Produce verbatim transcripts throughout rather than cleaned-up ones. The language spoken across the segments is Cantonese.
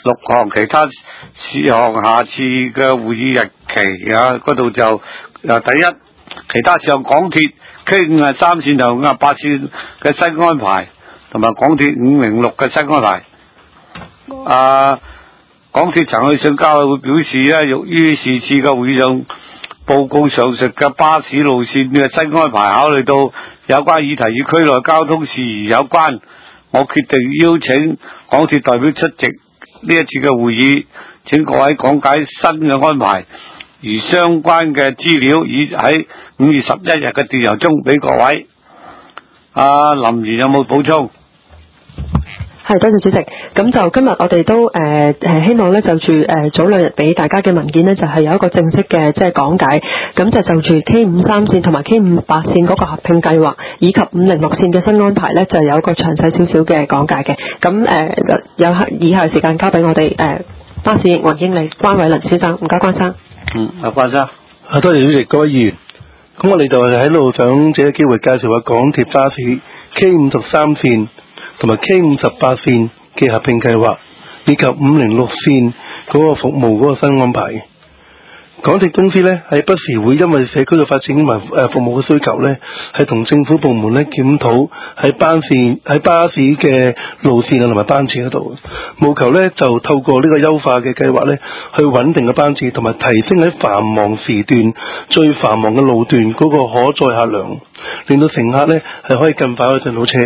六項其他事項下次嘅會議日期啊，嗰度就啊第一其他事項港鐵 K 五十三線同五十八線嘅新安排，同埋港鐵五零六嘅新安排。啊，港鐵曾去信交委會表示咧，由於是次嘅會議上報告上述嘅巴士路線嘅新安排，考慮到有關議題與區內交通事宜有關，我決定邀請港鐵代表出席呢一次嘅會議，請各位講解新嘅安排，而相關嘅資料已喺五月十一日嘅電郵中俾各位。阿林賢有冇補充？ 係，多謝主席。咁就今日我哋都誒誒、呃、希望咧就住誒、呃、早兩日俾大家嘅文件呢，就係、是、有一個正式嘅即係講解。咁就就住 K 五三線同埋 K 五八線嗰個合併計劃，以及五零六線嘅新安排咧，就有一個詳細少少嘅講解嘅。咁誒、呃、有以下時間交俾我哋誒、呃、巴士營運經理關偉倫先生，唔該關生。 嗯，阿關生。 啊，多謝主席，各位議員。咁我哋就係喺度想借個機會介紹下港鐵巴士 K 五十三線同埋 K 五十八線嘅合併計劃，以及五零六線嗰個服務嗰個新安排。港鐵公司呢，係不時會因為社區嘅發展同埋誒服務嘅需求呢，係同政府部門呢檢討喺班線喺巴士嘅路線啊同埋班次嗰度，務求呢就透過呢個優化嘅計劃呢，去穩定嘅班次同埋提升喺繁忙時段最繁忙嘅路段嗰個可載客量，令到乘客呢係可以更快去上到車。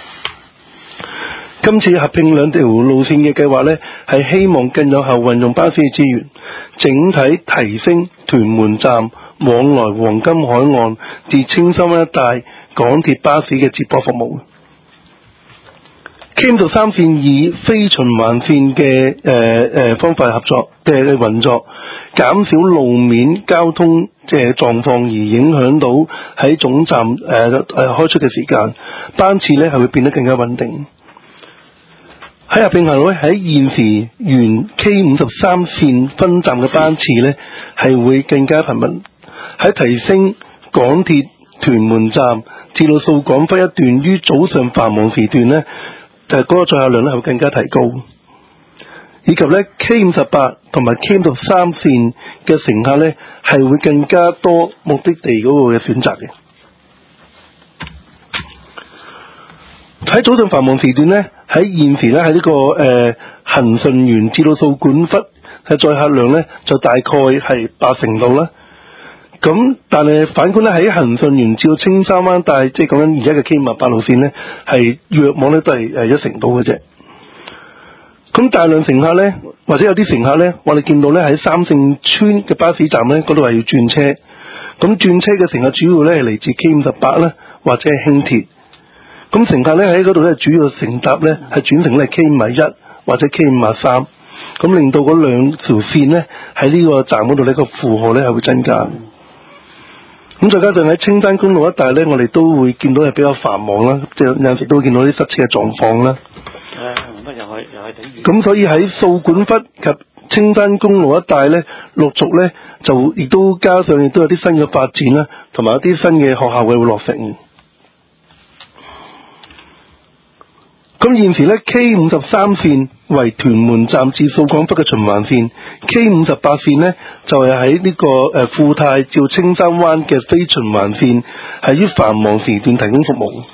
今次合併兩條路線嘅計劃呢，係希望更有效運用巴士嘅資源，整體提升屯門站往來黃金海岸至青山灣一帶港鐵巴士嘅接駁服務。K 五十三線以非循環線嘅誒誒方法合作嘅運作，減少路面交通嘅狀況而影響到喺總站誒誒、呃呃、開出嘅時間，班次呢係會變得更加穩定。喺合併後咧，喺現時原 K 五十三線分站嘅班次咧，係會更加頻密。喺提升港鐵屯門站至到掃桿埔一段於早上繁忙時段咧，就係嗰個載客量咧係會更加提高。以及咧 K 五十八同埋 K 五十三線嘅乘客咧係會更加多目的地嗰個嘅選擇嘅。喺早上繁忙時段咧，喺現時咧喺呢、這個誒恒順園至到掃管笏嘅載客量咧就大概係八成度啦。咁但係反觀咧喺恒順園至到青山灣帶，即係講緊而家嘅 K 五十八路線咧，係約莫咧都係誒一成度嘅啫。咁大量乘客咧，或者有啲乘客咧，我哋見到咧喺三聖村嘅巴士站咧，嗰度係要轉車。咁轉車嘅乘客主要咧係嚟自 K 五十八啦，或者係輕鐵。咁乘客咧喺嗰度咧主要乘搭咧係轉乘咧 K 五十一或者 K 五十三，咁令到嗰兩條線咧喺呢個站嗰度呢個負荷咧係會增加。咁再加上喺青山公路一帶咧，我哋都會見到係比較繁忙啦，即係有陣時都會見到啲塞車嘅狀況啦。誒，乜又係又係等於咁，所以喺掃管笏及青山公路一帶咧，陸續咧就亦都加上亦都有啲新嘅發展啦，同埋一啲新嘅學校會會落成。咁現時咧 K 五十三線為屯門站至掃桿埔嘅循環線 ，K 五十八線呢就係喺呢個誒富泰至青山灣嘅非循環線，係於繁忙時段提供服務。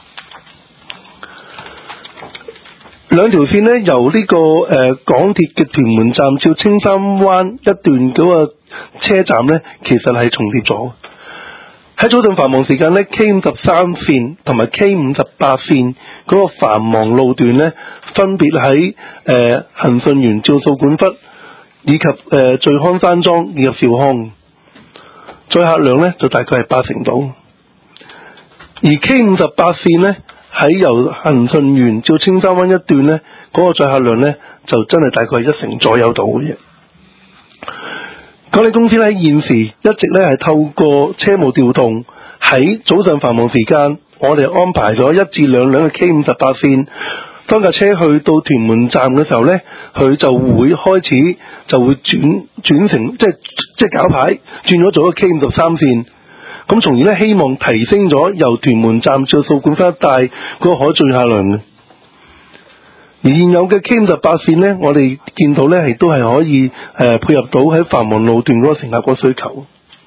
兩條線呢由呢、這個誒、呃、港鐵嘅屯門站至青山灣一段嗰個車站呢，其實係重疊咗。喺早上繁忙時間咧 ，K 五十三線同埋 K 五十八線嗰個繁忙路段咧，分別喺誒恒順園至掃管笏，以及誒聚康山莊以及兆康，載客量咧就大概係八成度。而 K 五十八線咧喺由恒順園至青山灣一段咧，嗰、那個載客量咧就真係大概一成左右度嘅啫。港鐵公司喺現時一直咧係透過車務調動，喺早上繁忙時間，我哋安排咗一至兩輛嘅 K 五十八線。當架車去到屯門站嘅時候咧，佢就會開始就會轉轉成即係即係搞牌轉咗做一個 K 五十三線。咁從而咧希望提升咗由屯門站至掃管笏一帶嗰個可載客量嘅。 而現有嘅 K 五十八線呢，我哋見到呢係都係可以誒、呃、配合到喺繁忙路段嗰個乘客嗰個需求。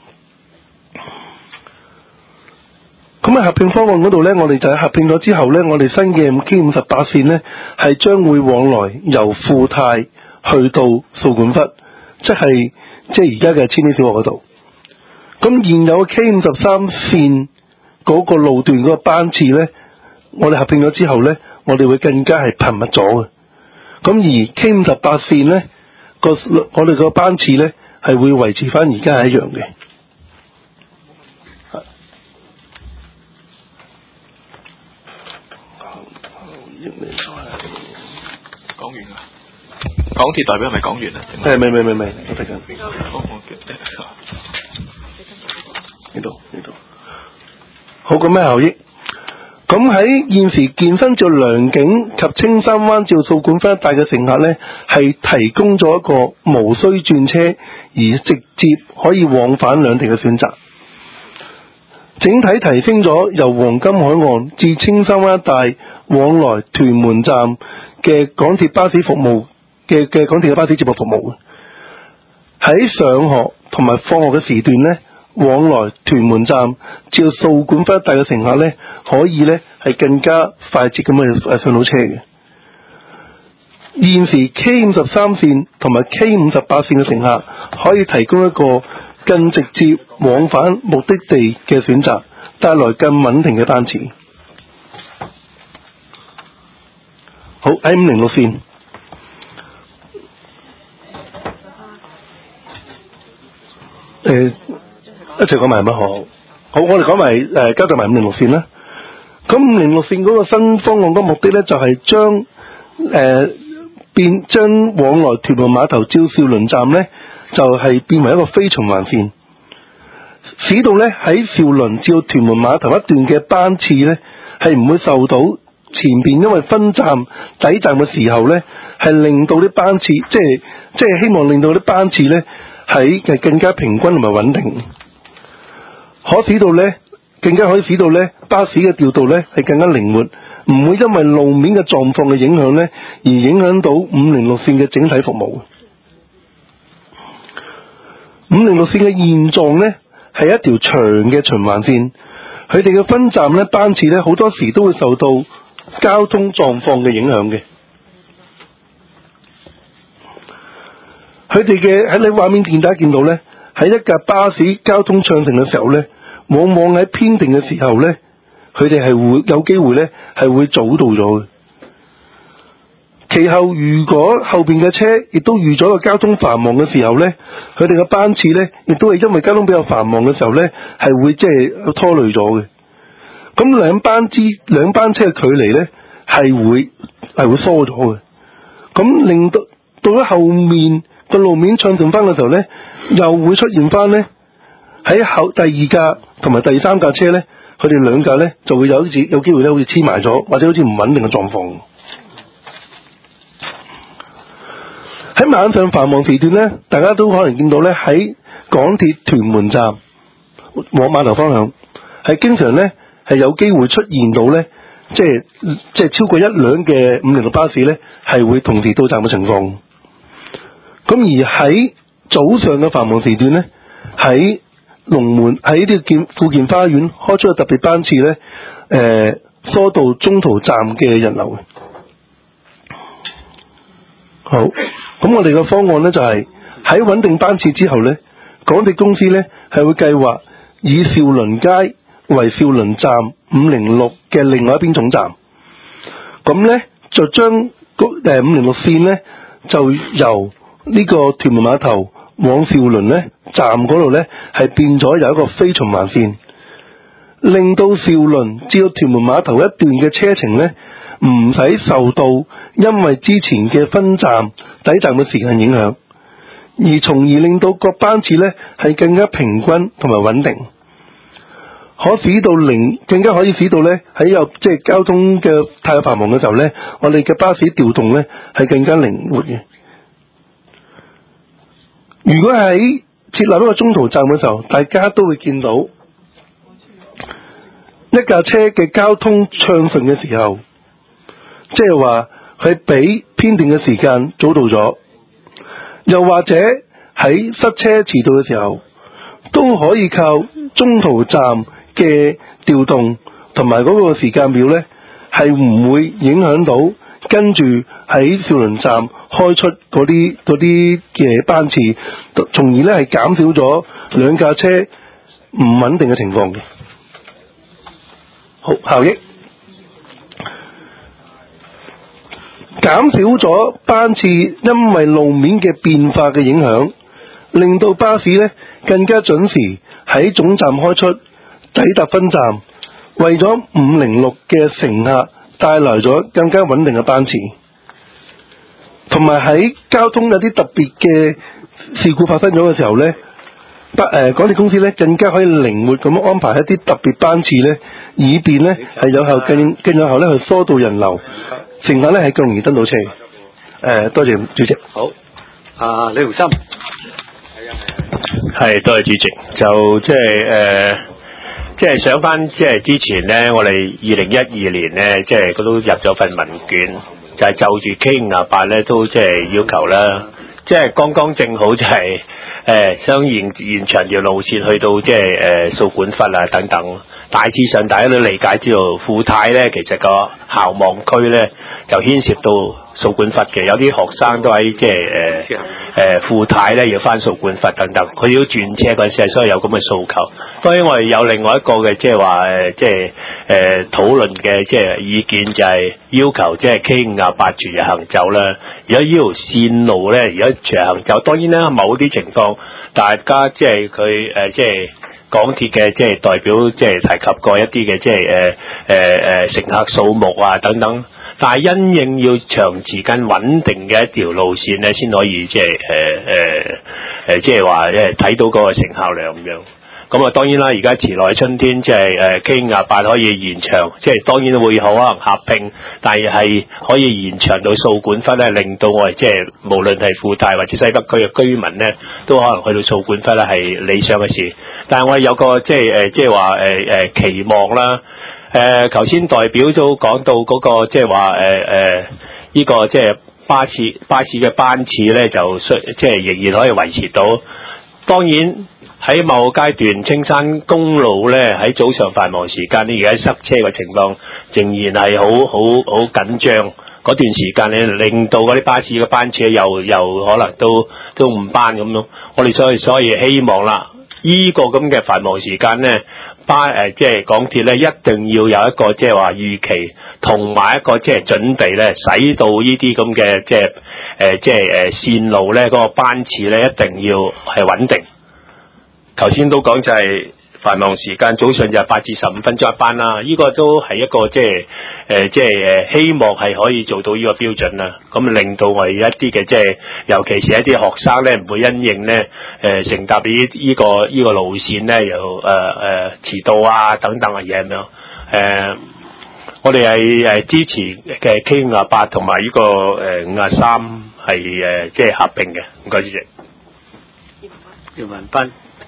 咁喺合併方案嗰度呢，我哋就喺合併咗之後呢，我哋新嘅 K 五十八線呢係將會往來由富泰去到掃管笏，即係即係而家嘅千禧小學嗰度。咁現有嘅 K 五十三線嗰個路段嗰個班次呢，我哋合併咗之後呢，我哋會更加係頻密咗嘅。咁而 K 五十八線呢個我哋個班次呢係會維持翻而家係一樣嘅。 講完啦，港鐵代表係咪講完啊？ 誒，未未未未，我睇緊。呢度呢度。好，咁咩效益？咁喺現時健身至良景及青山灣至掃管笏一帶嘅乘客呢，係提供咗一個無需轉車而直接可以往返兩地嘅選擇。整體提升咗由黃金海岸至青山灣一帶往來屯門站嘅港鐵巴士服務嘅嘅港鐵嘅巴士接駁服務。喺上學同埋放學嘅時段呢，往來屯門站至掃管笏一帶嘅乘客呢，可以呢係更加快捷咁去上到車嘅。現時 K 五十三線同埋 K 五十八線嘅乘客可以提供一個更直接往返目的地嘅選擇，帶來更穩定嘅班次。好，喺五零六線，誒、呃，一齊講埋乜好？好，我哋講埋誒交代埋五零六線啦。咁五零六線嗰個新方案嗰個目的咧，就係將誒變將往來屯門碼頭至兆麟站咧，就係、是、變為一個非循環線，使到咧喺兆麟至屯門碼頭一段嘅班次咧，係唔會受到前邊因為分站抵站嘅時候咧，係令到啲班次，即係即係希望令到啲班次咧喺嘅更加平均同埋穩定，可使到咧更加可以使到咧巴士嘅調度咧係更加靈活，唔會因為路面嘅狀況嘅影響咧而影響到五零六線嘅整體服務。五零六線嘅現狀呢係一條長嘅循環線，佢哋嘅分站呢班次呢好多時都會受到交通狀況嘅影響嘅。佢哋嘅喺你畫面見大家見到呢，喺一架巴士交通暢順嘅時候呢，往往喺編定嘅時候呢，佢哋係會有機會呢係會早到咗嘅。其後如果後邊嘅車亦都預咗個交通繁忙嘅時候呢，佢哋嘅班次呢亦都係因為交通比較繁忙嘅時候呢係會即係拖累咗嘅。咁兩班之兩班車嘅距離呢係會係會疏咗嘅。咁令到到咗後面個路面暢順翻嘅時候呢，又會出現翻呢喺後第二架同埋第三架車呢，佢哋兩架呢就會有好似有機會呢好似黐埋咗，或者好似唔穩定嘅狀況。喺晚上繁忙時段呢，大家都可能見到呢，喺港鐵屯門站往碼頭方向係經常呢係有機會出現到呢，即係即係超過一輛嘅五零六巴士呢係會同時到站嘅情況。咁而喺早上嘅繁忙時段呢，喺龍門喺呢個建富健花園開出嘅特別班次呢，誒、呃、疏導中途站嘅人流。好，咁我哋嘅方案呢，就係喺穩定班次之後呢，港鐵公司呢係會計劃以兆麟街為兆麟站五零六嘅另外一邊總站，咁呢就將誒五零六線呢就由呢個屯門碼頭往兆麟呢站嗰度呢係變咗有一個非循環線，令到兆麟至到屯門碼頭一段嘅車程呢唔使受到因為之前嘅分站抵站嘅時間影響，而從而令到各班次呢係更加平均同埋穩定，可使到靈更加可以使到呢喺有即係交通嘅太繁忙嘅時候呢，我哋嘅巴士調動呢係更加靈活嘅。如果喺設立一個中途站嘅時候，大家都會見到一架車嘅交通暢順嘅時候，即係話係比編定嘅時間早到咗，又或者喺塞車遲到嘅時候，都可以靠中途站嘅調動同埋嗰個時間表呢，係唔會影響到跟住喺兆麟站開出嗰啲嗰啲嘅班次，從而呢係減少咗兩架車唔穩定嘅情況嘅。好，效益減少咗班次，因為路面嘅變化嘅影響，令到巴士呢更加準時喺總站開出，抵達分站，為咗五零六嘅乘客帶來咗更加穩定嘅班次，同埋喺交通有啲特別嘅事故發生咗嘅時候呢，巴誒港鐵公司呢更加可以靈活咁樣安排一啲特別班次呢，以便呢係有效更更有效呢去疏導人流，乘客呢係更容易登到車。誒、呃，多謝主席。 好，啊李鴻森。 係，多謝主席。就即係誒，即係想翻即係之前咧，我哋二零一二年咧，即係佢都入咗份文件，就係、是、就住 K 五廿八咧，都即係要求啦。即係剛剛正好就係、是、誒、呃，想延延長條路線去到即係誒掃管笏啊等等。大致上大家都理解知道，富泰咧其實個校網區咧就牽涉到掃管笏嘅，有啲學生都喺即係誒誒富泰咧要翻掃管笏等等，佢要轉車嗰陣時，所以有咁嘅訴求。當然我哋有另外一個嘅即係話誒即係誒討論嘅即係意見，就係要求即係 K 五廿八全日行走啦。如果呢條線路咧，如果全日行走，當然啦，某啲情況大家即係佢誒即係。港鐵嘅即係代表即係提及過一啲嘅即係誒誒誒乘客數目啊等等，但係因應要長時間穩定嘅一條路線咧，先可以即係誒誒誒即係話誒睇到嗰個乘客量咁樣。咁啊當然啦，而家遲來春天即係誒 K 五廿八可以延長，即係當然會可能合併，但係係可以延長到掃管笏咧，令到我哋即係無論係富泰或者西北區嘅居民咧，都可能去到掃管笏咧係理想嘅事。但係我哋有個即係誒即係話誒誒期望啦。誒頭先代表都講到嗰個即係話誒誒呢個即係巴士巴士嘅班次咧，就即係仍然可以維持到。當然。喺某個階段，青山公路咧喺早上繁忙時間咧，而家塞車嘅情況仍然係好好好緊張。嗰段時間咧，令到嗰啲巴士嘅班車又又可能都都誤班咁樣。我哋所以所以希望啦，呢個咁嘅繁忙時間咧，巴誒即係港鐵咧一定要有一個即係話預期，同埋一個即係準備咧，使到呢啲咁嘅即係誒即係誒線路咧嗰個班次咧一定要係穩定。頭先都講就係繁忙時間，早上就係八至十五分鐘一班啦。呢、這個都係一個即係誒，即係誒，希望係可以做到呢個標準啦。咁令到我哋一啲嘅即係，尤其是一啲學生咧，唔會因應咧誒、呃，乘搭呢呢個呢、這個路線咧，又誒誒遲到啊等等嘅嘢咁樣。誒、呃，我哋係誒支持嘅 K 五廿八同埋呢個誒五廿三係誒即係合併嘅。唔該，主席。 葉文斌。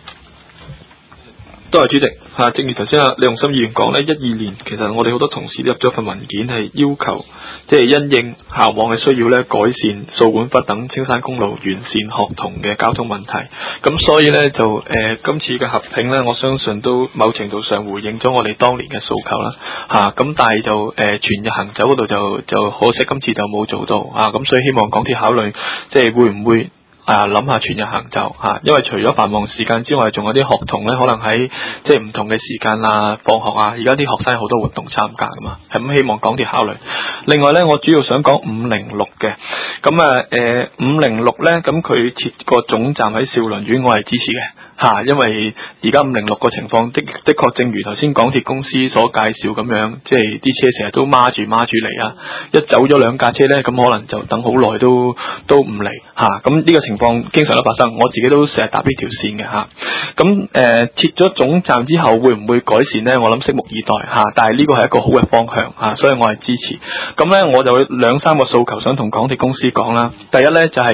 多謝主席嚇，正如頭先啊李鴻森議員講咧，一二年其實我哋好多同事都入咗份文件，係要求即係因應校網嘅需要咧，改善掃管笏等青山公路完善學童嘅交通問題。咁所以咧就誒、呃、今次嘅合併咧，我相信都某程度上回應咗我哋當年嘅訴求啦嚇。咁、啊、但係就誒、呃、全日行走嗰度就就可惜今次就冇做到啊。咁所以希望港鐵考慮即係會唔會？啊，諗下全日行走嚇，因為除咗繁忙時間之外，仲有啲學童咧，可能喺即係唔同嘅時間啊、放學啊，而家啲學生有好多活動參加噶嘛，係咁希望港鐵考慮。另外咧，我主要想講五零六嘅，咁啊誒五零六咧，咁佢設個總站喺兆麟苑，我係支持嘅。嚇、啊，因為而家五零六個情況的的確正如頭先港鐵公司所介紹咁樣，即係啲車成日都孖住孖住嚟啊！一走咗兩架車咧，咁可能就等好耐都都唔嚟嚇。咁、啊、呢個情況經常都發生，我自己都成日搭呢條線嘅嚇。咁誒設咗總站之後，會唔會改善咧？我諗拭目以待嚇、啊。但係呢個係一個好嘅方向嚇、啊，所以我係支持。咁咧我就兩三個訴求想同港鐵公司講啦。第一咧就係、是。誒、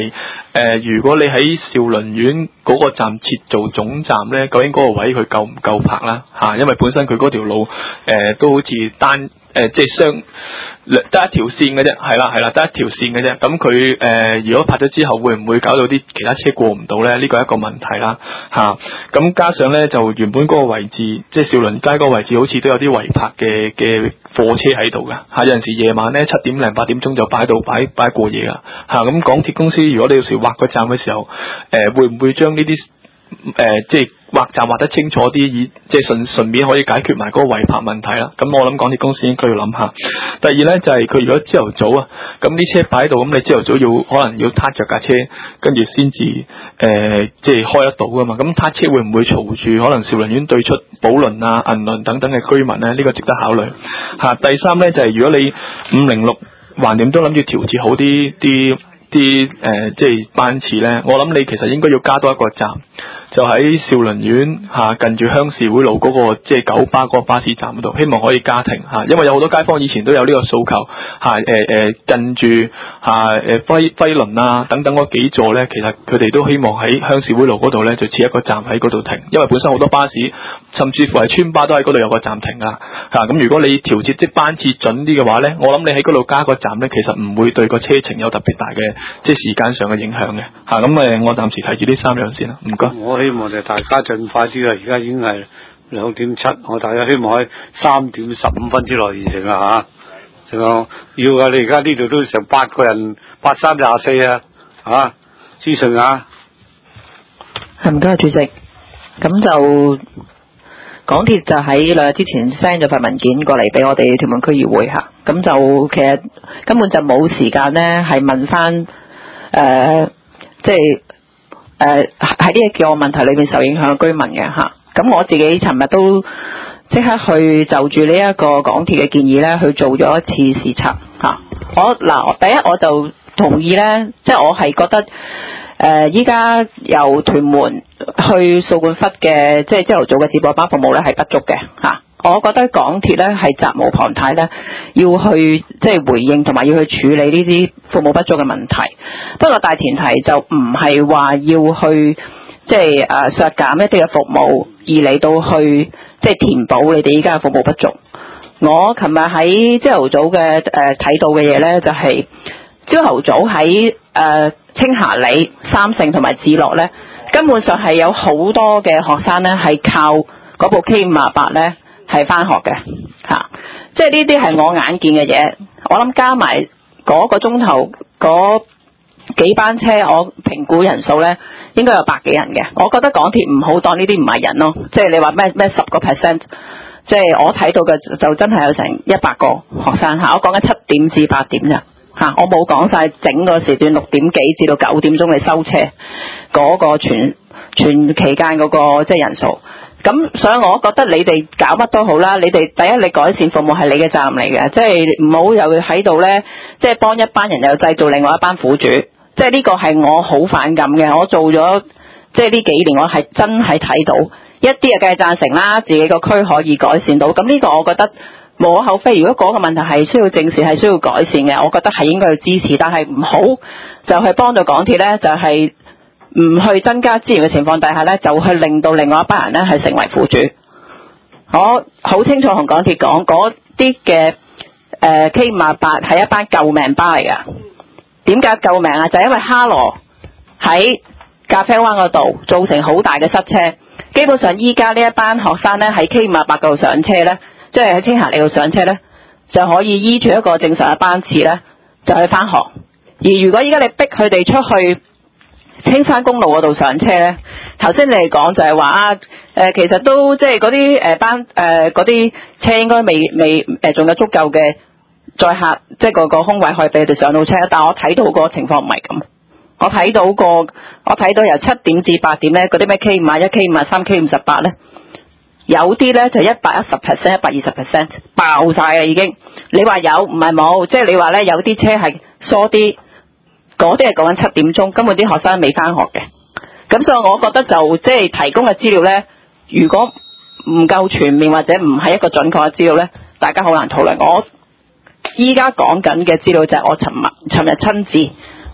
呃，如果你喺兆麟苑嗰個站設做總站咧，究竟嗰個位佢夠唔夠泊啦？嚇、啊，因為本身佢嗰條路誒、呃、都好似單。誒、呃，即係雙得一條線嘅啫，係啦係啦，得一條線嘅啫。咁佢誒，如果拍咗之後，會唔會搞到啲其他車過唔到咧？呢個係一個問題啦，嚇、啊。咁加上咧，就原本嗰個位置，即係兆麟街嗰個位置，好似都有啲違泊嘅嘅貨車喺度㗎。嚇、啊，有陣時夜晚咧七點零八點鐘就擺到擺擺過夜㗎。嚇、啊，咁港鐵公司如果你有時劃個站嘅時候，誒、呃、會唔會將呢啲誒即係劃站劃得清楚啲，以即係順順便可以解決埋嗰個違泊問題啦。咁我諗港鐵公司應該要諗下。第二咧就係、是、佢如果朝頭早啊，咁啲車擺喺度，咁你朝頭早要可能要撻着架車，跟住先至誒即係開得到噶嘛。咁撻車會唔會嘈住可能兆麟苑對出寶輪啊、銀輪等等嘅居民咧？呢、這個值得考慮嚇、啊。第三咧就係、是、如果你五零六橫掂都諗住調節好啲啲啲誒即係班次咧，我諗你其實應該要加多一個站。就喺兆麟苑嚇近住鄉事會路嗰、那個即係九巴嗰個巴士站嗰度，希望可以加停嚇，因為有好多街坊以前都有呢個訴求嚇誒誒近住嚇誒輝輝輪啊等等嗰幾座咧，其實佢哋都希望喺鄉事會路嗰度咧就設一個站喺嗰度停，因為本身好多巴士甚至乎係村巴都喺嗰度有個站停噶嚇。咁、啊、如果你調節即班次準啲嘅話咧，我諗你喺嗰度加個站咧，其實唔會對個車程有特別大嘅即係時間上嘅影響嘅嚇。咁、啊、誒，我暫時提住呢三樣先啦，唔該。 我希望就大家盡快啲啦，而家已經係兩點七，我大家希望喺三點十五分之內完成啦嚇。仲有要啊！你而家呢度都成八個人，八三廿四啊嚇，資訊啊。 係唔該，主席。咁就港鐵就喺兩日之前 send 咗份文件過嚟俾我哋屯門區議會嚇，咁就其實根本就冇時間咧，係問翻誒、呃，即係。誒喺呢個問題裏面受影響嘅居民嘅嚇，咁我自己尋日都即刻去就住呢一個港鐵嘅建議咧，去做咗一次視察嚇。我嗱第一我就同意咧，即係我係覺得誒依家由屯門去掃管笏嘅即係朝頭早嘅接駁巴服務咧係不足嘅嚇。我覺得港鐵咧係責無旁貸咧，要去即係回應同埋要去處理呢啲服務不足嘅問題。不過大前提就唔係話要去即係誒削減一啲嘅服務，而嚟到去即係填補你哋依家嘅服務不足。我琴日喺朝頭早嘅誒睇到嘅嘢咧，就係朝頭早喺誒、呃、青霞里、三聖同埋智樂咧，根本上係有好多嘅學生咧係靠嗰部 K 五十八咧。係翻學嘅嚇、啊，即係呢啲係我眼見嘅嘢。我諗加埋嗰個鐘頭嗰幾班車，我評估人數咧應該有百幾人嘅。我覺得港鐵唔好當呢啲唔係人咯，即係你話咩咩十個 percent，即係我睇到嘅就真係有成一百個學生嚇、啊。我講緊七點至八點咋嚇，我冇講晒整個時段六點幾至到九點鐘嚟收車嗰、嗰個全全期間嗰個即係人數。咁所以我覺得你哋搞乜都好啦，你哋第一你改善服務係你嘅責任嚟嘅，即係唔好又喺度咧，即係幫一班人又製造另外一班苦主，即係呢個係我好反感嘅。我做咗即係呢幾年，我係真係睇到一啲嘅梗係贊成啦，自己個區可以改善到。咁呢個我覺得無可厚非。如果嗰個問題係需要正視，係需要改善嘅，我覺得係應該要支持。但係唔好就係幫到港鐵咧，就係、是。唔去增加資源嘅情況底下咧，就去令到另外一班人咧係成為苦主。我好清楚同港鐵講，嗰啲嘅誒 K 五十八係一班救命巴嚟噶。點解救命啊？就係、因為哈羅喺咖啡灣嗰度造成好大嘅塞車。基本上依家呢一班學生咧喺 K 五十八嗰度上車咧，即係喺青霞里度上車咧，就可以依住一個正常嘅班次咧，就去返學。而如果依家你逼佢哋出去青山公路嗰度上車咧，頭先你哋講就係話啊，誒、呃、其實都即係嗰啲誒班誒嗰啲車應該未未誒仲有足夠嘅載客，即係個個空位可以俾佢哋上到車。但係我睇到個情況唔係咁，我睇到個我睇到由七點至八點咧，嗰啲咩 K 五十一、K 五十三、K 五十八咧，有啲咧就一百一十 percent、一百二十 percent 爆晒啦已經。你話有唔係冇？即係你話咧有啲車係疏啲。嗰啲係講緊七點鐘，根本啲學生未返學嘅，咁所以我覺得就即係提供嘅資料咧，如果唔夠全面或者唔係一個準確嘅資料咧，大家好難討論。我依家講緊嘅資料就係我尋日尋日親自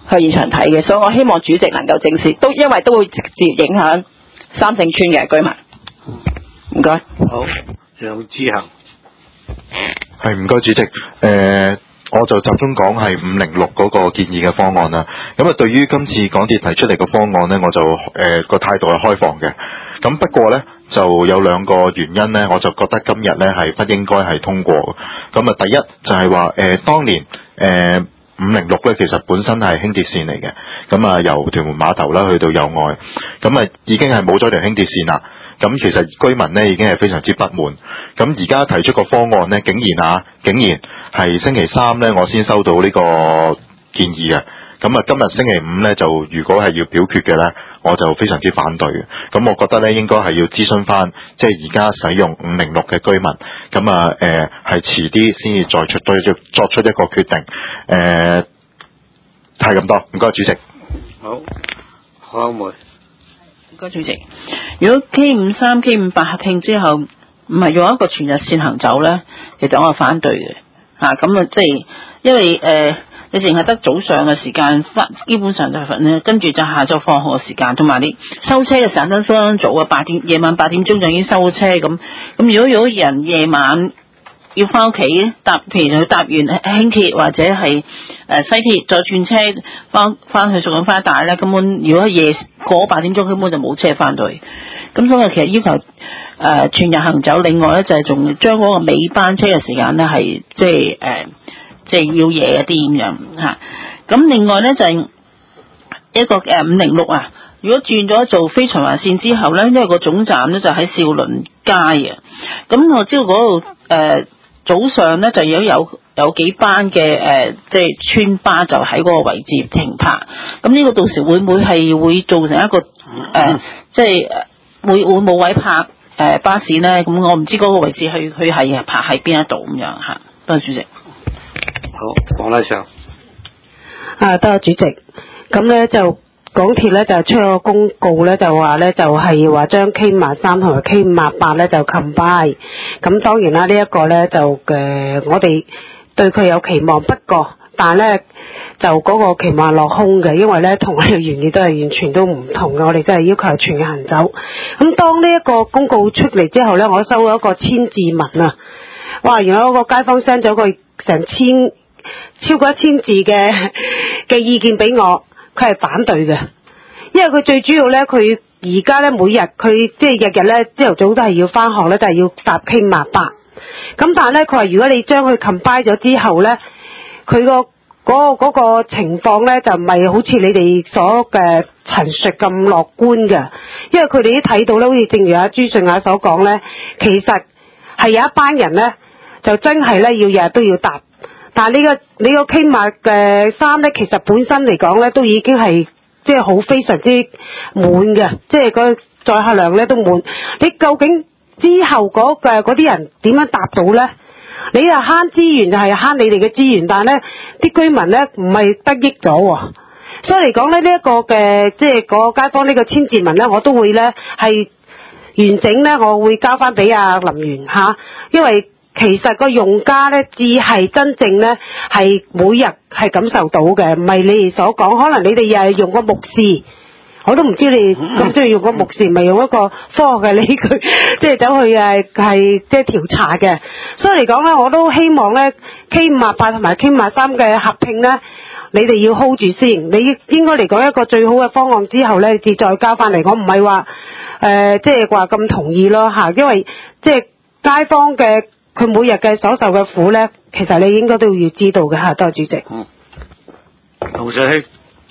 去現場睇嘅，所以我希望主席能夠正視，都因為都會直接影響三聖村嘅居民。唔該。 好，楊志恒。 係唔該主席，誒、呃，我就集中講係五零六嗰個建議嘅方案啦。咁啊，對於今次港鐵提出嚟嘅方案呢，我就誒個態度係開放嘅。咁不過呢，就有兩個原因呢，我就覺得今日呢係不應該係通過嘅。咁啊，第一就係話誒，當年誒。呃五零六咧，其實本身係輕鐵線嚟嘅，咁啊由屯門碼頭啦去到友愛，咁啊已經係冇咗條輕鐵線啦。咁其實居民呢已經係非常之不滿。咁而家提出個方案呢，竟然啊，竟然係星期三呢，我先收到呢個建議嘅。咁啊今日星期五呢，就如果係要表決嘅呢，我就非常之反對嘅。咁我覺得呢，應該係要諮詢翻，即係而家使用五零六嘅居民，咁啊誒係遲啲先至再出對作出一個決定。誒係咁多，唔該主席。 好，好梅。 唔該主席。如果 K 五三、K 五八合併之後，唔係用一個全日線行走咧，其實我係反對嘅。嚇咁啊，即係因為誒。呃你淨係得早上嘅時間，翻基本上就係咧，跟住就下晝放學嘅時間，同埋你收車嘅時間都相當早啊，八點夜晚八點鐘就已經收車咁。咁如果有人夜晚要翻屋企搭，譬如佢搭完輕鐵或者係誒西鐵再轉車翻翻去屬緊花大咧，根本如果夜過八點鐘根本就冇車翻到去。咁所以其實要求誒、呃、全日行走，另外咧就係仲將嗰個尾班車嘅時間咧係即係誒。呃即係要夜一啲咁樣嚇，咁另外咧就係、是、一個誒五零六啊，如果轉咗做非循環線之後咧，因為個總站咧就喺兆麟街啊，咁我知道嗰度誒早上咧就有有有幾班嘅誒、呃、即係村巴就喺嗰個位置停泊，咁呢個到時會唔會係會造成一個誒、呃、即係會會冇位泊誒、呃、巴士咧？咁我唔知嗰個位置去去係泊喺邊一度咁樣嚇。多謝主席。 好，黃麗祥。 啊，多謝主席。咁咧就港鐵咧就出個公告咧，就話咧就係話將 K 五三同埋 K 五八咧就 combine。咁當然啦，呢、這、一個咧就誒、呃、我哋對佢有期望，不過但係咧就嗰個期望落空嘅，因為咧同我哋嘅原意都係完全都唔同嘅。我哋都係要求全日行走。咁當呢一個公告出嚟之後咧，我收咗一個千字文啊！哇，原來有個街坊 send 咗個成千。超過一千字嘅嘅意見俾我，佢係反對嘅，因為佢最主要咧，佢而家咧每日佢即係日日咧朝頭早都係要翻學咧，都係要搭 K 五八。咁但係咧，佢話如果你將佢 combine 咗之後咧，佢個嗰個嗰個情況咧就唔係好似你哋所嘅陳述咁樂觀嘅，因為佢哋都睇到咧，好似正如阿朱順雅所講咧，其實係有一班人咧就真係咧要日日都要搭。但係呢個你個 K 五嘅三咧，其實本身嚟講咧，都已經係即係好非常之滿嘅，即係個載客量咧都滿。你究竟之後嗰嘅嗰啲人點樣搭到咧？你又慳資源就係慳你哋嘅資源，但係咧啲居民咧唔係得益咗喎。所以嚟講咧，呢一個嘅即係個街坊呢個千字文咧，我都會咧係完整咧，我會交翻俾阿林源嚇，因為。其實個用家咧，至係真正咧係每日係感受到嘅，唔係你哋所講。可能你哋又係用個目視，我都唔知你哋咁中意用個目視，唔係用一個科學嘅理據，即係走去誒係即係調查嘅。所以嚟講咧，我都希望咧 K 五八同埋 K 五三嘅合併咧，你哋要 hold 住先。你應該嚟講一個最好嘅方案之後咧，至再交翻嚟。我唔係話誒即係話咁同意咯嚇，因為即係街坊嘅。佢每日嘅所受嘅苦咧，其實你應該都要知道嘅嚇。多謝主席。 嗯。劉世希。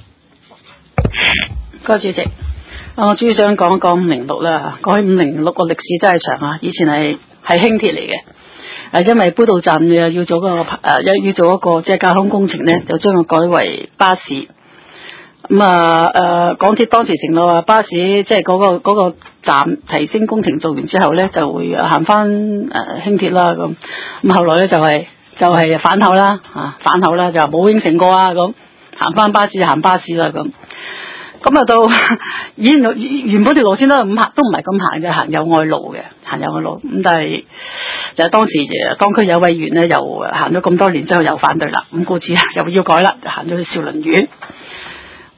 多謝主席。我主要想講一講五零六啦。講起五零六個歷史真係長啊！以前係係輕鐵嚟嘅，誒因為杯渡站又要做個誒要要做一個即係交通工程咧，就將佢改為巴士。咁啊誒港鐵當時承諾話巴士即係嗰個嗰個站提升工程做完之後咧，就會行翻誒輕鐵啦咁。咁後來咧就係就係反口啦啊反口啦，就話冇應承過啊咁，行翻巴士就行巴士啦咁。咁啊到以前原本條路線都係咁行，都唔係咁行嘅，行友愛路嘅，行友愛路。咁但係就係當時當區有委員咧，又行咗咁多年之後又反對啦，咁故此又要改啦，就行咗去兆麟苑。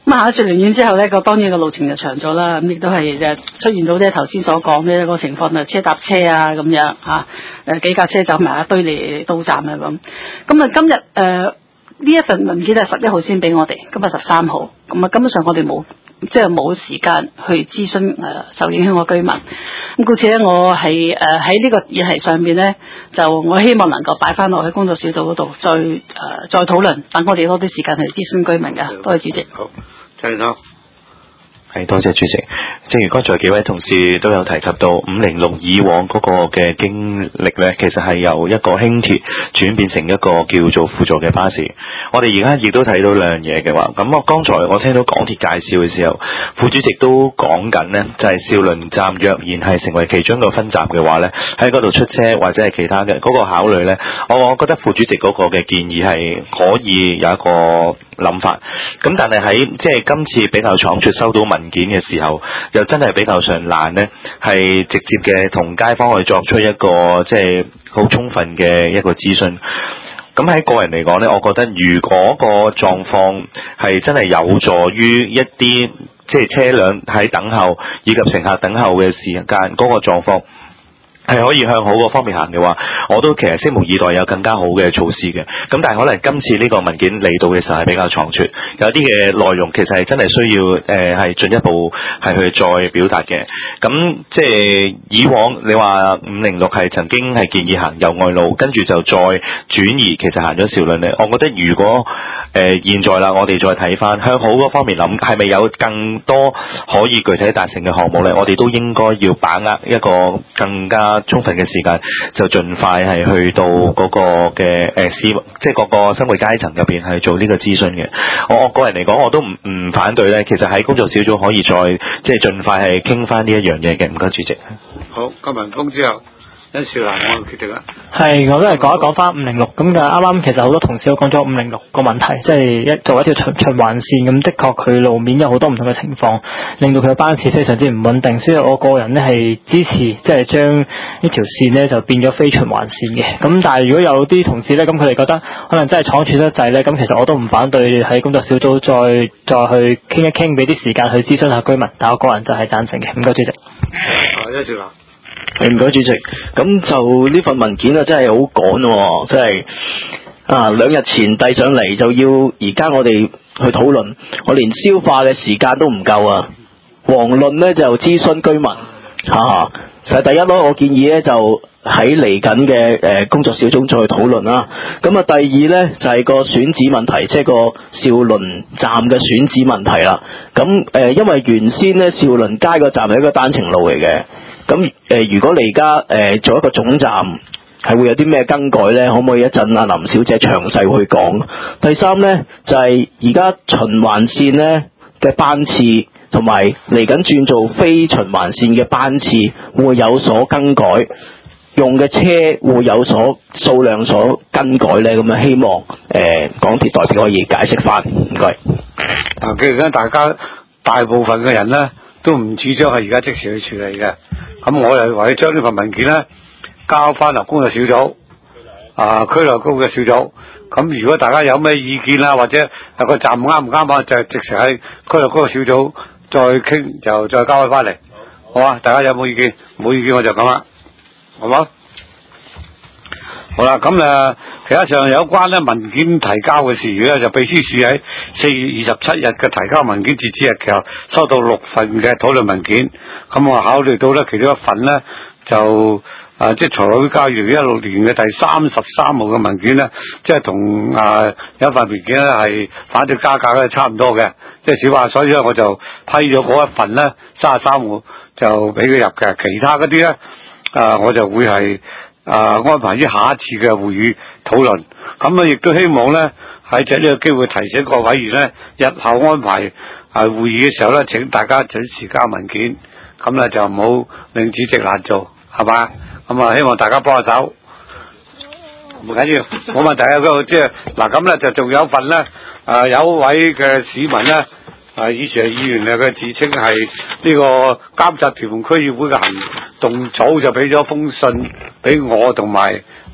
咁啊，行咗雪蓮苑之後咧，個當然個路程就長咗啦。咁亦都係誒出現到咧頭先所講嘅個情況啊，車搭車啊咁樣嚇，誒幾架車走埋一堆嚟到站啊咁。咁啊，今日誒呢一份文件係十一號先俾我哋，今日十三號。咁啊，根本上我哋冇即係冇時間去諮詢誒、呃、受影響嘅居民。咁故此咧，我係誒喺呢個議題上面咧，就我希望能夠擺翻落去工作小組嗰度，再誒、呃、再討論，等我哋多啲時間去諮詢居民嘅。多謝主席。 好，陳生。 係，多謝主席。正如剛才幾位同事都有提及到，五零六以往嗰個嘅經歷呢，其實係由一個輕鐵轉變成一個叫做輔助嘅巴士。我哋而家亦都睇到兩樣嘢嘅話，咁我剛才我聽到港鐵介紹嘅時候，副主席都講緊呢，就係兆麟站若然係成為其中一個分站嘅話呢，喺嗰度出車或者係其他嘅嗰個考慮呢，我我覺得副主席嗰個嘅建議係可以有一個諗法。咁但係喺即係今次比較倉促收到文件嘅時候，又真係比較上難呢，係直接嘅同街坊去作出一個即係好充分嘅一個諮詢。咁喺個人嚟講呢，我覺得如果個狀況係真係有助於一啲即係車輛喺等候以及乘客等候嘅時間嗰個狀況係可以向好個方面行嘅話，我都其實拭目以待有更加好嘅措施嘅。咁但係可能今次呢個文件嚟到嘅時候係比較倉促，有啲嘅內容其實係真係需要誒係、呃、進一步係去再表達嘅。咁即係以往你話五零六係曾經係建議行友愛路，跟住就再轉移，其實行咗兆麟咧。我覺得如果誒、呃、現在啦，我哋再睇翻向好嗰方面諗，係咪有更多可以具體達成嘅項目咧？我哋都應該要把握一個更加充分嘅時間，就盡快係去到嗰個嘅誒市，即係各個生活階層入邊係做呢個諮詢嘅。我我個人嚟講，我都唔唔反對咧。其實喺工作小組可以再即係盡快係傾翻呢一樣嘢嘅。唔該，主席。 好，今文峰之後，因少蘭我決定啦。 係，我都係講一講翻五零六咁嘅。啱啱其實好多同事都講咗五零六個問題，即係一做一條循循環線咁，的確佢路面有好多唔同嘅情況，令到佢嘅班次非常之唔穩定。所以我個人呢係支持，即係將呢條線呢就變咗非循環線嘅。咁但係如果有啲同事呢，咁佢哋覺得可能真係倉促得滯呢，咁其實我都唔反對喺工作小組再再去傾一傾，俾啲時間去諮詢下居民。但我個人就係贊成嘅。唔該，主席。 啊，因少蘭。 唔該，主席。咁就呢份文件啊，真係好趕喎，真係啊兩日前遞上嚟就要，而家我哋去討論，我連消化嘅時間都唔夠啊。遑論呢就諮詢居民嚇，就係第一咯。我建議呢就喺嚟緊嘅誒工作小組再討論啦。咁啊，第二呢就係個選址問題，即係個兆麟站嘅選址問題啦。咁誒，因為原先呢兆麟街個站係一個單程路嚟嘅。咁誒、呃，如果你而家誒做一個總站，係會有啲咩更改呢？可唔可以一陣阿林小姐詳細去講？第三呢，就係而家循環線呢嘅班次，同埋嚟緊轉做非循環線嘅班次，會有所更改，用嘅車會有所數量所更改呢？咁樣希望誒、呃、港鐵代表可以解釋翻，唔該。 嗱，既然大家大部分嘅人呢，都唔主張係而家即時去處理嘅，咁我又為咗將呢份文件咧交翻落工作小組，啊區內工嘅小組，咁如果大家有咩意見啦，或者有個站啱唔啱啊，就直情喺區內工作小組再傾，就再交翻嚟，好啊？大家有冇意見？冇意見我就咁啦，好冇？好啦，咁誒，其他上有關咧文件提交嘅事宜咧，就秘書處喺四月二十七日嘅提交文件截止日期後，收到六份嘅討論文件。咁我考慮到咧，其中一份咧就啊，即係財委會交二零一六年嘅第三十三號嘅文件咧，即係同啊有一份文件咧係反對加價咧差唔多嘅，即係小話，所以咧我就批咗嗰一份咧三十三號就俾佢入嘅，其他嗰啲咧啊我就會係。啊！安排於下一次嘅會議討論，咁啊亦都希望咧喺借呢個機會提醒各位委員咧，日後安排啊會議嘅時候咧，請大家準時交文件，咁咧就唔好令主席難做，係嘛？咁啊希望大家幫下手，唔緊要，冇問題啊！嗰個即係嗱咁咧就仲有份咧，啊有位嘅市民咧。啊！以前係議員咧，佢自稱係呢個監察屯門區議會嘅行動組，就俾咗封信俾我同埋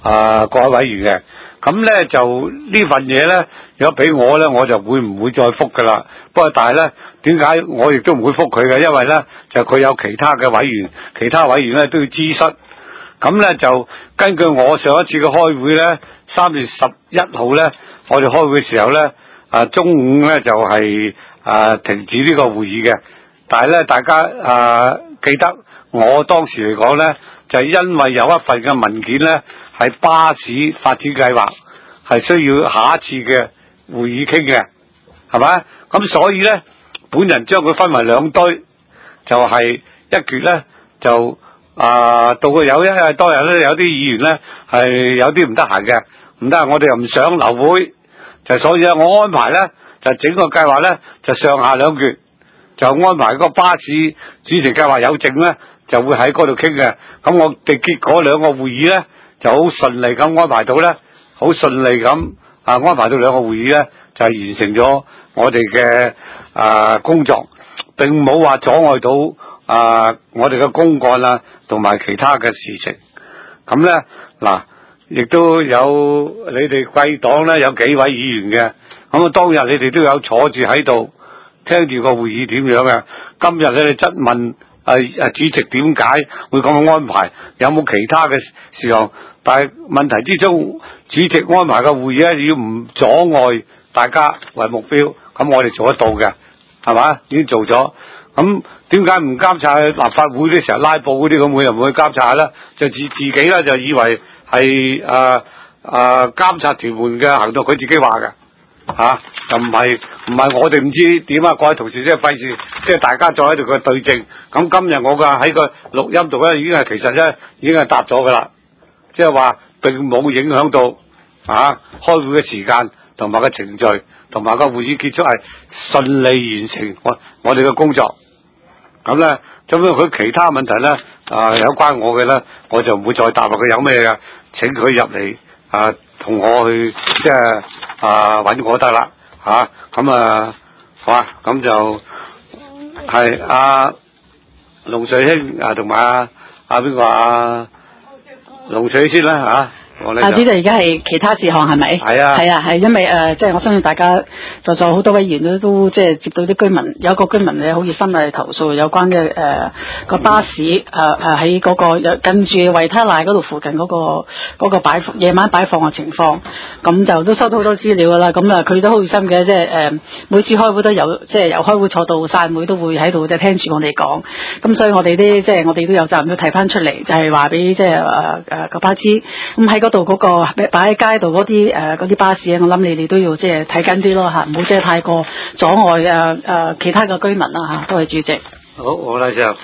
啊各位委員嘅。咁咧就呢份嘢咧，如果俾我咧，我就會唔會再覆噶啦。不過但係咧，點解我亦都唔會覆佢嘅？因為咧就佢有其他嘅委員，其他委員咧都要諮詢。咁咧就根據我上一次嘅開會咧，三月十一號咧，我哋開會嘅時候咧，啊中午咧就係、是、啊停止呢個會議嘅。但係咧，大家啊記得我當時嚟講咧，就係、因為有一份嘅文件咧，係巴士發展計劃，係需要下一次嘅會議傾嘅，係咪？咁所以咧，本人將佢分為兩堆，就係、是、一橛咧就啊到佢有一當日咧有啲議員咧係有啲唔得閒嘅，唔得閒我哋又唔想留會，就所以咧我安排咧就整個計劃咧就上下兩橛。就安排個巴士主席計劃有證咧，就會喺嗰度傾嘅。咁我哋結果兩個會議咧，就好順利咁安排到咧，好順利咁啊安排到兩個會議咧，就係、是、完成咗我哋嘅啊工作，並冇話阻礙到啊我哋嘅公幹啊，同埋其他嘅事情。咁咧嗱，亦都有你哋貴黨咧有幾位議員嘅，咁啊當日你哋都有坐住喺度。聽住個會議點樣嘅？今日咧，你質問啊啊主席點解會咁樣安排？有冇其他嘅事項？但係問題之中，主席安排嘅會議咧，要唔阻礙大家為目標，咁我哋做得到嘅，係嘛？已經做咗。咁點解唔監察立法會啲成日拉布嗰啲咁，會又唔去監察咧？就自自己咧就以為係啊啊監察屯門嘅行動，佢自己話嘅。吓、啊，就唔係唔係我哋唔知點啊！各位同事即係費事，即係大家再喺度嘅對證。咁今日我嘅喺個錄音度咧，已經係其實咧已經係答咗噶啦，即係話並冇影響到啊開會嘅時間同埋個程序，同埋個會議結束係順利完成我我哋嘅工作。咁咧，咁樣佢其他問題咧啊有關我嘅咧，我就唔會再答落佢有咩嘅，請佢入嚟啊。同我去即係啊揾我得啦嚇，咁啊好啊，咁就係阿龍水兄啊同埋阿阿邊個啊龍水先啦嚇。 啊，主席而家係其他事項係咪？係啊，係啊，係因為誒，即、呃、係、就是、我相信大家在座好多位議員都都即係接到啲居民，有一個居民咧好熱心嚟投訴有關嘅誒個巴士誒誒喺嗰個近住維他奶嗰度附近嗰、那個嗰、那個擺夜晚擺放嘅情況，咁就都收到好多資料噶啦。咁啊，佢都好熱心嘅，即係誒每次開會都有，即、就、係、是、由開會坐到散會都會喺度即係聽住我哋講。咁所以我哋啲即係我哋都有責任要提翻出嚟，就係話俾即係誒誒個巴士咁喺嗰度嗰個擺喺街度嗰啲誒嗰啲巴士，我諗你哋都要即係睇緊啲咯嚇，唔好即係太過阻礙誒誒其他嘅居民啦嚇。多謝主席。 好，我咧就誒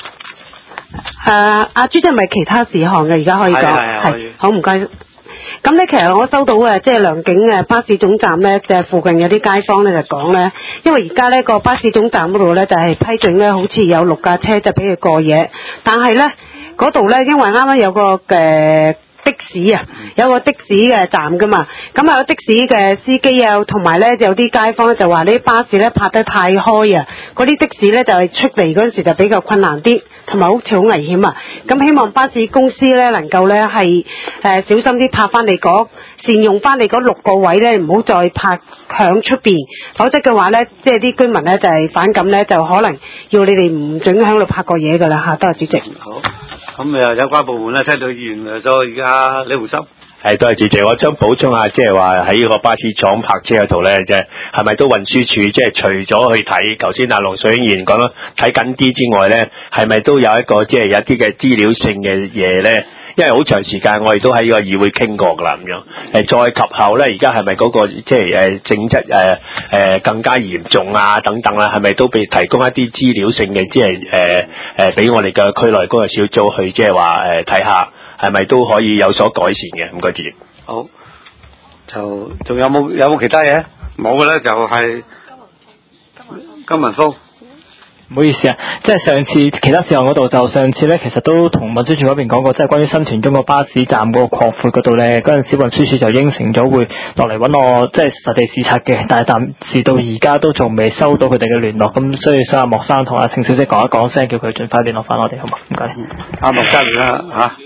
阿主席係咪其他事項嘅？而家可以講係好唔該。咁咧，其實我收到誒，即係良景誒巴士總站咧嘅附近有啲街坊咧就講咧，因為而家呢個巴士總站嗰度咧就係批准咧，好似有六架車就俾佢過夜，但係咧嗰度咧因為啱啱有個嘅。的士啊，有個的士嘅站噶嘛，咁啊有的士嘅司機啊，同埋咧有啲街坊就話呢啲巴士咧泊得太開啊，嗰啲的士咧就係出嚟嗰陣時就比較困難啲，同埋好似好危險啊。咁希望巴士公司咧能夠咧係誒小心啲泊翻你嗰善用翻你嗰六個位咧，唔好再泊響出邊，否則嘅話咧，即係啲居民咧就係反感咧，就可能要你哋唔准響度泊過嘢噶啦嚇。多謝主席。 好。咁誒有關部門咧聽到議員誒咗而家李洪森， 係多謝主席，我想補充下，即係話喺個巴士廠泊車嗰度咧，即係係咪都運輸署即係除咗去睇，頭先阿龍水議員講啦，睇緊啲之外咧，係咪都有一個即係有一啲嘅資料性嘅嘢咧？因為好長時間我哋都喺個議會傾過㗎啦，咁樣誒再及後咧，而家係咪嗰個即係誒性質誒誒更加嚴重啊等等啦？係咪都被提供一啲資料性嘅，即係誒誒俾我哋嘅區內工作小組去即係話誒睇下，係咪都可以有所改善嘅？唔該主席。 好，就仲有冇有冇其他嘢？冇嘅咧，就係金文峰。 唔好意思啊，即係上次其他事項嗰度，就上次咧，其實都同運輸署嗰邊講過，即係關於新田中個巴士站嗰個擴闊嗰度咧，嗰陣時運輸署就應承咗會落嚟揾我，即係實地視察嘅，但係暫時到而家都仲未收到佢哋嘅聯絡，咁所以想阿莫生同阿程小姐講一講聲，叫佢盡快聯絡翻我哋，好嘛？唔該。 阿莫生啦嚇。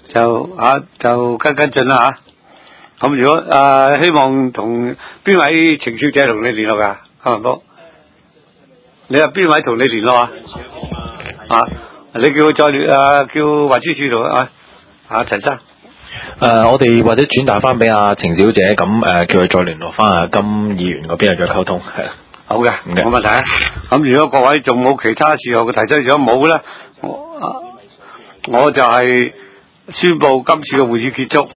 就啊就跟跟進啦嚇。咁如果誒、呃、希望同邊位程小姐同你聯絡㗎？阿文哥，你話邊位同你聯絡啊？啊，你叫佢再聯誒叫運輸署同啊啊陳生。 誒、呃，我哋或者轉達翻俾阿程小姐，咁誒、呃、叫佢再聯絡翻阿金議員嗰邊再溝通，係啦。 好嘅，冇問題啊。咁如果各位仲冇其他事項嘅提出，如果冇咧，我我就係宣布今次嘅會議結束。